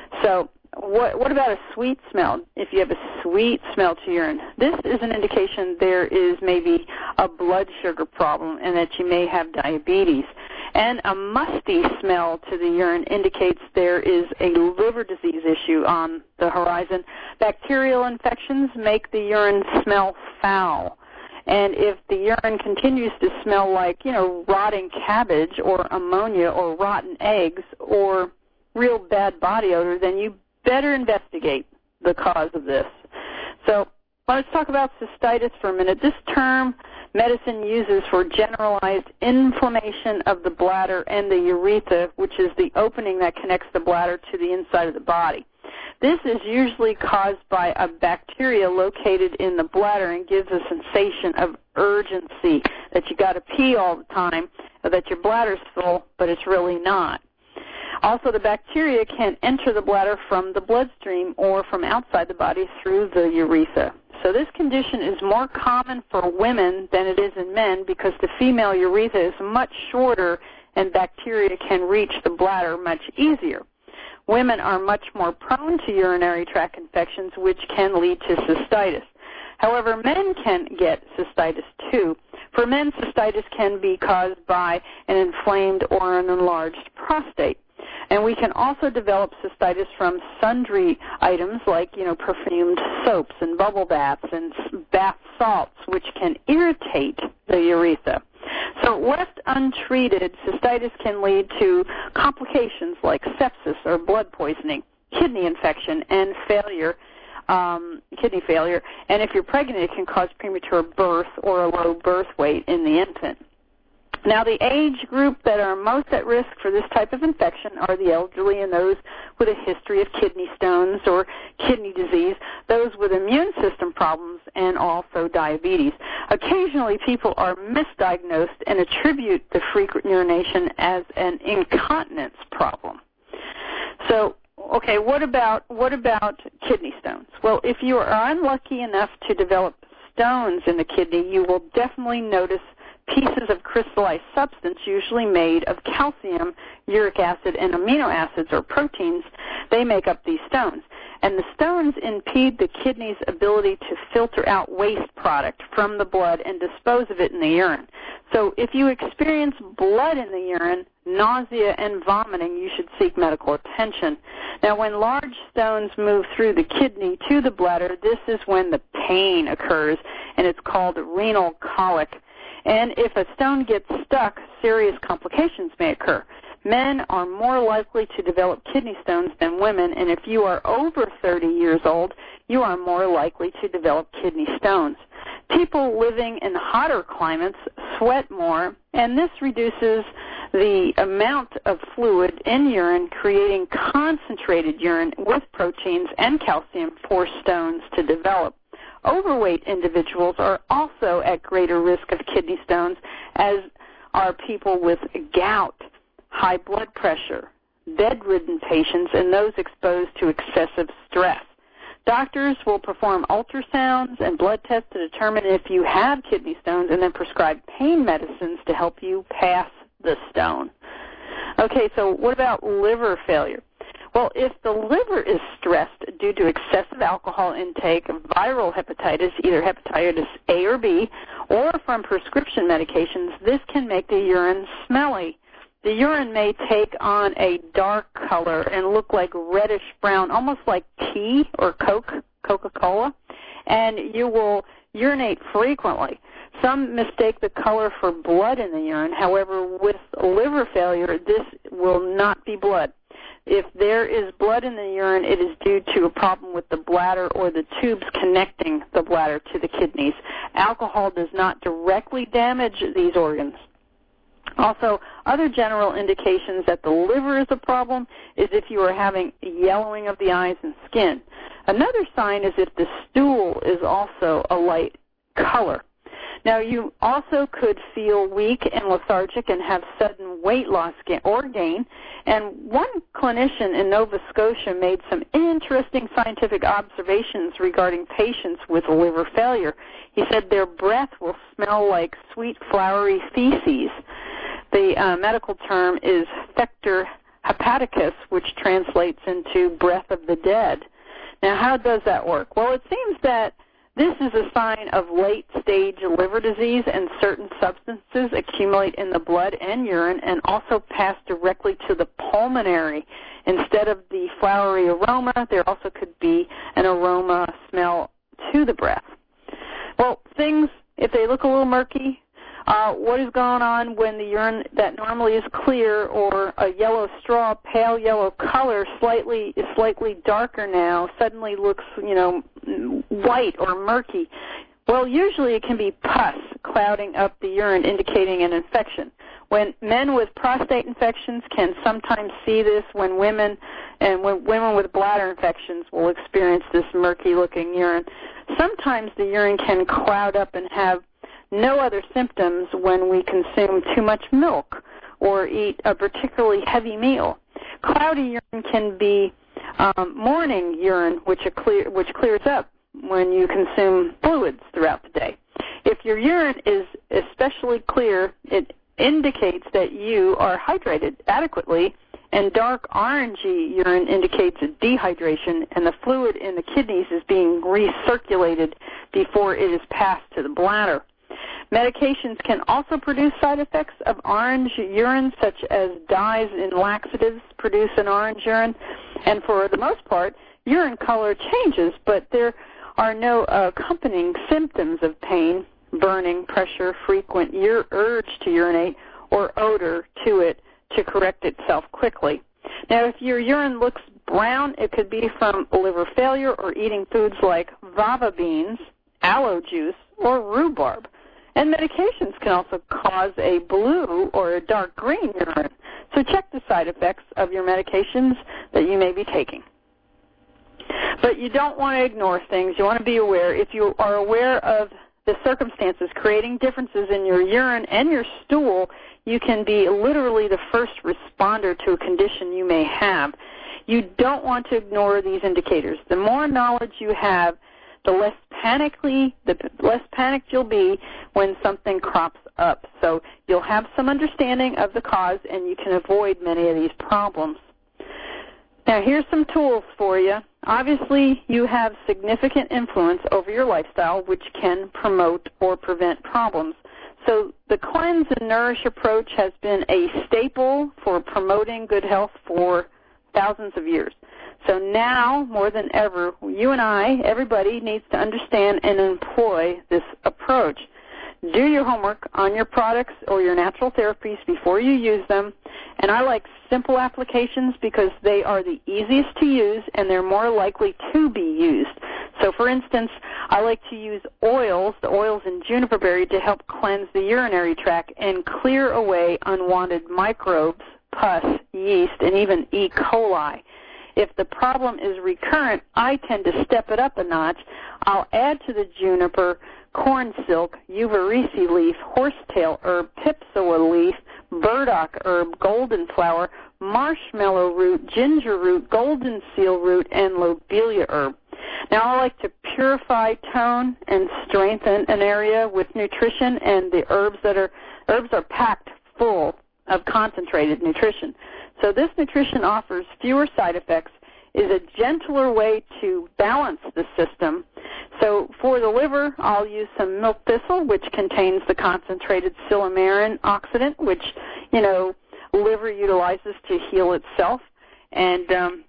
So what about a sweet smell? If you have a sweet smell to urine, this is an indication there is maybe a blood sugar problem and that you may have diabetes. And a musty smell to the urine indicates there is a liver disease issue on the horizon. Bacterial infections make the urine smell foul. And if the urine continues to smell like, rotting cabbage or ammonia or rotten eggs or real bad body odor, then you better investigate the cause of this. So let's talk about cystitis for a minute. This term medicine uses for generalized inflammation of the bladder and the urethra, which is the opening that connects the bladder to the inside of the body. This is usually caused by a bacteria located in the bladder and gives a sensation of urgency, that you got to pee all the time, or that your bladder's full, but it's really not. Also, the bacteria can enter the bladder from the bloodstream or from outside the body through the urethra. So this condition is more common for women than it is in men because the female urethra is much shorter and bacteria can reach the bladder much easier. Women are much more prone to urinary tract infections, which can lead to cystitis. However, men can get cystitis too. For men, cystitis can be caused by an inflamed or an enlarged prostate. And we can also develop cystitis from sundry items like, perfumed soaps and bubble baths and bath salts, which can irritate the urethra. So left untreated, cystitis can lead to complications like sepsis or blood poisoning, kidney infection, and kidney failure. And if you're pregnant, it can cause premature birth or a low birth weight in the infant. Now, the age group that are most at risk for this type of infection are the elderly and those with a history of kidney stones or kidney disease, those with immune system problems, and also diabetes. Occasionally, people are misdiagnosed and attribute the frequent urination as an incontinence problem. So, okay, what about kidney stones? Well, if you are unlucky enough to develop stones in the kidney, you will definitely notice pieces of crystallized substance, usually made of calcium, uric acid, and amino acids or proteins. They make up these stones. And the stones impede the kidney's ability to filter out waste product from the blood and dispose of it in the urine. So if you experience blood in the urine, nausea, and vomiting, you should seek medical attention. Now, when large stones move through the kidney to the bladder, this is when the pain occurs, and it's called renal colic. And if a stone gets stuck, serious complications may occur. Men are more likely to develop kidney stones than women, and if you are over 30 years old, you are more likely to develop kidney stones. People living in hotter climates sweat more, and this reduces the amount of fluid in urine, creating concentrated urine with proteins and calcium for stones to develop. Overweight individuals are also at greater risk of kidney stones, as are people with gout, high blood pressure, bedridden patients, and those exposed to excessive stress. Doctors will perform ultrasounds and blood tests to determine if you have kidney stones and then prescribe pain medicines to help you pass the stone. Okay, so what about liver failure? Well, if the liver is stressed due to excessive alcohol intake, viral hepatitis, either hepatitis A or B, or from prescription medications, this can make the urine smelly. The urine may take on a dark color and look like reddish-brown, almost like tea or Coca-Cola, and you will urinate frequently. Some mistake the color for blood in the urine. However, with liver failure, this will not be blood. If there is blood in the urine, it is due to a problem with the bladder or the tubes connecting the bladder to the kidneys. Alcohol does not directly damage these organs. Also, other general indications that the liver is a problem is if you are having yellowing of the eyes and skin. Another sign is if the stool is also a light color. Now, you also could feel weak and lethargic and have sudden weight loss or gain. And one clinician in Nova Scotia made some interesting scientific observations regarding patients with liver failure. He said their breath will smell like sweet, flowery feces. The medical term is Fector hepaticus, which translates into breath of the dead. Now, how does that work? Well, it seems that this is a sign of late-stage liver disease, and certain substances accumulate in the blood and urine and also pass directly to the pulmonary. Instead of the flowery aroma, there also could be an aroma smell to the breath. Well, things, if they look a little murky, what is going on when the urine that normally is clear or a yellow straw, pale yellow color, slightly darker now, suddenly looks, white or murky? Well, usually it can be pus clouding up the urine, indicating an infection. When men with prostate infections can sometimes see this, when women with bladder infections will experience this murky-looking urine. Sometimes the urine can cloud up and have no other symptoms when we consume too much milk or eat a particularly heavy meal. Cloudy urine can be morning urine, which clears up when you consume fluids throughout the day. If your urine is especially clear, it indicates that you are hydrated adequately, and dark orangey urine indicates dehydration, and the fluid in the kidneys is being recirculated before it is passed to the bladder. Medications can also produce side effects of orange urine, such as dyes in laxatives produce an orange urine. And for the most part, urine color changes, but there are no accompanying symptoms of pain, burning, pressure, frequent urge to urinate, or odor to it to correct itself quickly. Now, if your urine looks brown, it could be from liver failure or eating foods like fava beans, aloe juice, or rhubarb. And medications can also cause a blue or a dark green urine. So check the side effects of your medications that you may be taking. But you don't want to ignore things. You want to be aware. If you are aware of the circumstances creating differences in your urine and your stool, you can be literally the first responder to a condition you may have. You don't want to ignore these indicators. The more knowledge you have, the less panicked you'll be when something crops up. So you'll have some understanding of the cause, and you can avoid many of these problems. Now, here's some tools for you. Obviously, you have significant influence over your lifestyle, which can promote or prevent problems. So the Cleanse and Nourish approach has been a staple for promoting good health for thousands of years. So now, more than ever, you and I, everybody, needs to understand and employ this approach. Do your homework on your products or your natural therapies before you use them. And I like simple applications because they are the easiest to use and they're more likely to be used. So, for instance, I like to use oils, the oils in juniper berry, to help cleanse the urinary tract and clear away unwanted microbes, pus, yeast, and even E. coli. If the problem is recurrent, I tend to step it up a notch. I'll add to the juniper corn silk, uvarisi leaf, horsetail herb, pipsawa leaf, burdock herb, golden flower, marshmallow root, ginger root, golden seal root, and lobelia herb. Now, I like to purify, tone, and strengthen an area with nutrition, and the herbs are packed full of concentrated nutrition. So this nutrition offers fewer side effects, is a gentler way to balance the system. So for the liver, I'll use some milk thistle, which contains the concentrated silymarin oxidant, which, liver utilizes to heal itself. And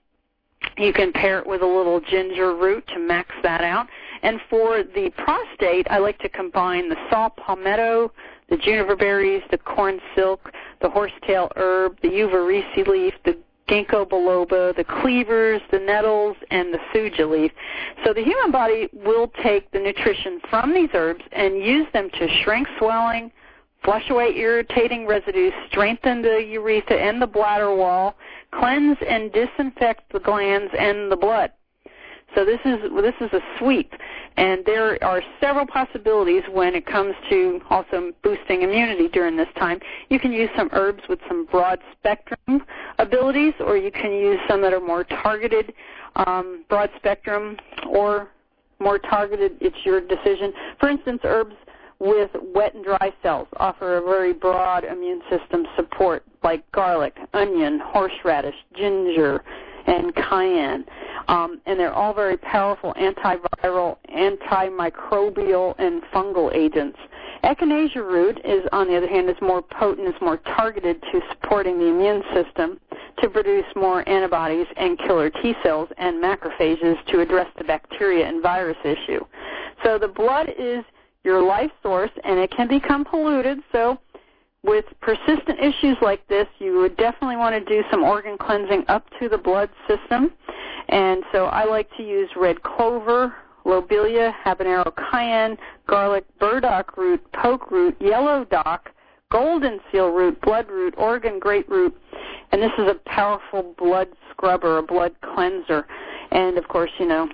you can pair it with a little ginger root to max that out. And for the prostate, I like to combine the saw palmetto, the juniper berries, the corn silk, the horsetail herb, the uvarisi leaf, the ginkgo biloba, the cleavers, the nettles, and the suja leaf. So the human body will take the nutrition from these herbs and use them to shrink swelling, flush away irritating residues, strengthen the urethra and the bladder wall, cleanse and disinfect the glands and the blood. So this is a sweep, and there are several possibilities when it comes to also boosting immunity during this time. You can use some herbs with some broad spectrum abilities, or you can use some that are more targeted, broad spectrum, or more targeted. It's your decision. For instance, herbs with wet and dry cells offer a very broad immune system support, like garlic, onion, horseradish, ginger, and cayenne. And they're all very powerful antiviral, antimicrobial, and fungal agents. Echinacea root is, on the other hand, is more potent, is more targeted to supporting the immune system to produce more antibodies and killer T cells and macrophages to address the bacteria and virus issue. So the blood is your life source, and it can become polluted. So with persistent issues like this, you would definitely want to do some organ cleansing up to the blood system. And so I like to use red clover, lobelia, habanero cayenne, garlic, burdock root, poke root, yellow dock, golden seal root, blood root, Oregon grapefruit. And this is a powerful blood scrubber, a blood cleanser. And, of course,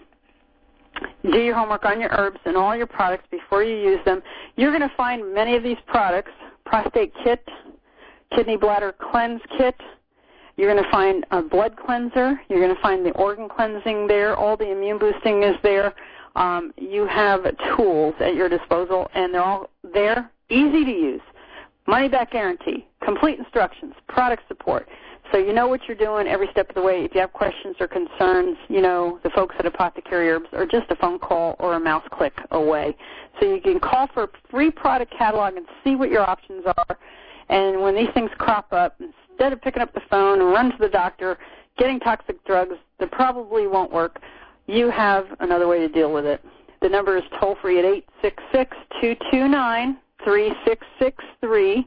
do your homework on your herbs and all your products before you use them. You're going to find many of these products, prostate kit, kidney bladder cleanse kit. You're going to find a blood cleanser. You're going to find the organ cleansing there. All the immune boosting is there. You have tools at your disposal, and they're all there, easy to use. Money-back guarantee, complete instructions, product support. So you know what you're doing every step of the way. If you have questions or concerns, the folks at Apothecary Herbs are just a phone call or a mouse click away. So you can call for a free product catalog and see what your options are. And when these things crop up, instead of picking up the phone and run to the doctor, getting toxic drugs that probably won't work, you have another way to deal with it. The number is toll-free at 866-229-3663,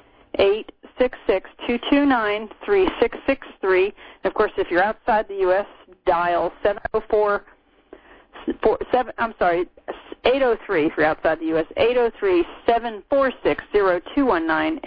866-229-3663. And, of course, if you're outside the U.S., dial 803 if you're outside the U.S., 803-746-0219,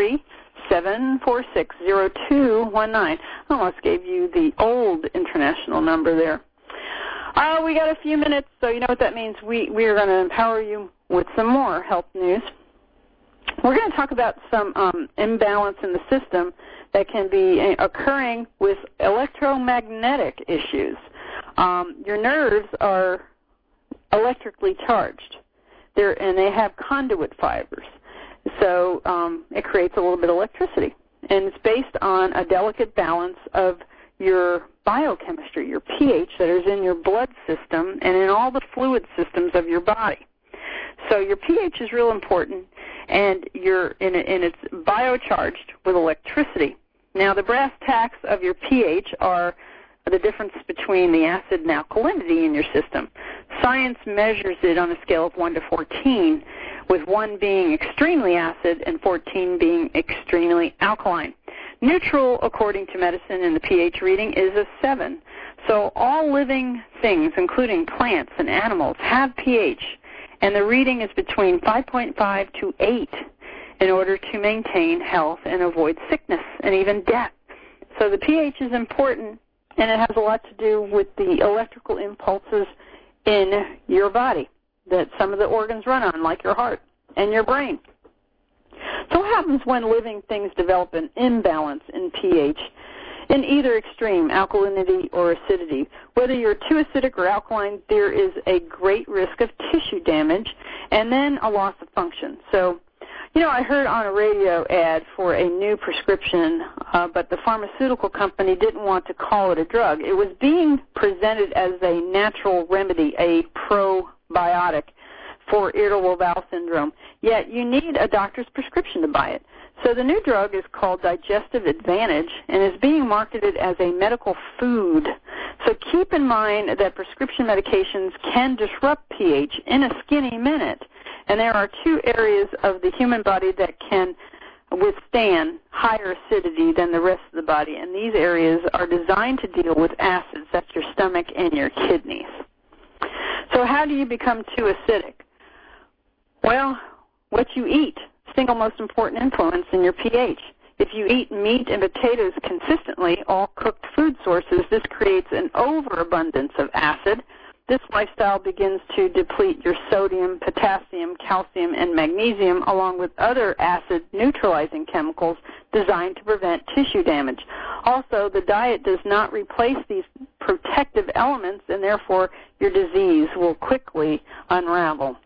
803-746-0219. I almost gave you the old international number there. We got a few minutes, so you know what that means. We are going to empower you with some more health news. We're going to talk about some imbalance in the system that can be occurring with electromagnetic issues. Your nerves are electrically charged, and they have conduit fibers. So it creates a little bit of electricity. And it's based on a delicate balance of your biochemistry, your pH that is in your blood system and in all the fluid systems of your body. So your pH is real important, and it's biocharged with electricity. Now, the brass tacks of your pH are the difference between the acid and alkalinity in your system. Science measures it on a scale of 1 to 14, with 1 being extremely acid and 14 being extremely alkaline. Neutral, according to medicine, in the pH reading is a 7. So all living things, including plants and animals, have pH, and the reading is between 5.5 to 8 in order to maintain health and avoid sickness and even death. So the pH is important, and it has a lot to do with the electrical impulses in your body. that some of the organs run on, like your heart and your brain. So what happens when living things develop an imbalance in pH in either extreme, alkalinity or acidity? Whether you're too acidic or alkaline, there is a great risk of tissue damage and then a loss of function. So, I heard on a radio ad for a new prescription, but the pharmaceutical company didn't want to call it a drug. It was being presented as a natural remedy, a probiotic for irritable bowel syndrome. Yet you need a doctor's prescription to buy it. So the new drug is called Digestive Advantage and is being marketed as a medical food. So keep in mind that prescription medications can disrupt pH in a skinny minute. And there are two areas of the human body that can withstand higher acidity than the rest of the body. And these areas are designed to deal with acids. That's your stomach and your kidneys. So how do you become too acidic? Well, what you eat, single most important influence in your pH. If you eat meat and potatoes consistently, all cooked food sources, this creates an overabundance of acid. This lifestyle begins to deplete your sodium, potassium, calcium, and magnesium, along with other acid-neutralizing chemicals designed to prevent tissue damage. Also, the diet does not replace these protective elements, and therefore your disease will quickly unravel.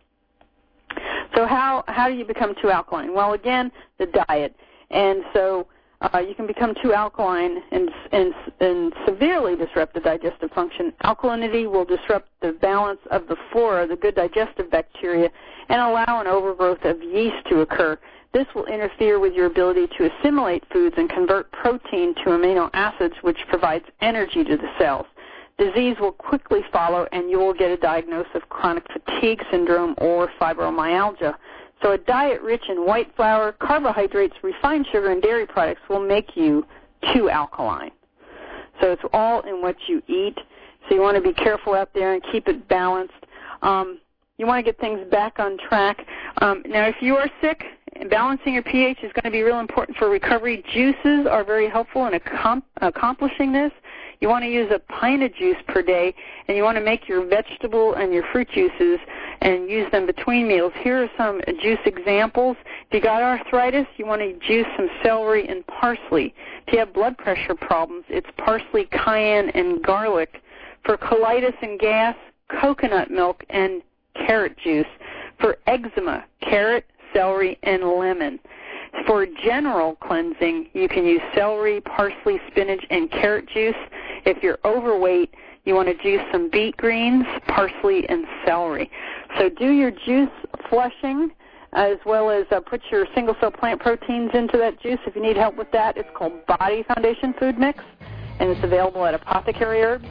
So how do you become too alkaline? Well, again, the diet. And so you can become too alkaline and severely disrupt the digestive function. Alkalinity will disrupt the balance of the flora, the good digestive bacteria, and allow an overgrowth of yeast to occur. This will interfere with your ability to assimilate foods and convert protein to amino acids, which provides energy to the cells. Disease will quickly follow, and you will get a diagnosis of chronic fatigue syndrome or fibromyalgia. So a diet rich in white flour, carbohydrates, refined sugar, and dairy products will make you too alkaline. So it's all in what you eat. So you want to be careful out there and keep it balanced. You want to get things back on track. Now, if you are sick, balancing your pH is going to be real important for recovery. Juices are very helpful in accomplishing this. You want to use a pint of juice per day, and you want to make your vegetable and your fruit juices and use them between meals. Here are some juice examples. If you got arthritis, you want to juice some celery and parsley. If you have blood pressure problems, it's parsley, cayenne, and garlic. For colitis and gas, coconut milk and carrot juice. For eczema, carrot, celery, and lemon. For general cleansing, you can use celery, parsley, spinach, and carrot juice. If you're overweight, you want to juice some beet greens, parsley, and celery. So do your juice flushing as well as put your single-cell plant proteins into that juice. If you need help with that, it's called Body Foundation Food Mix, and it's available at Apothecary Herbs,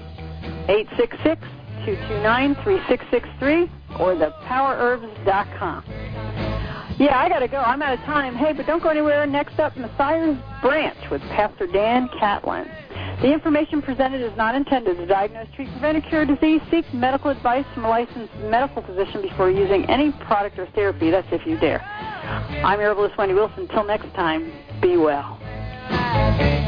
866-229-3663, or thepowerherbs.com. Yeah, I got to go. I'm out of time. Hey, but don't go anywhere. Next up, Messiah's Branch with Pastor Dan Catlin. The information presented is not intended to diagnose, treat, prevent, or cure disease. Seek medical advice from a licensed medical physician before using any product or therapy. That's if you dare. I'm your herbalist, Wendy Wilson. Until next time, be well.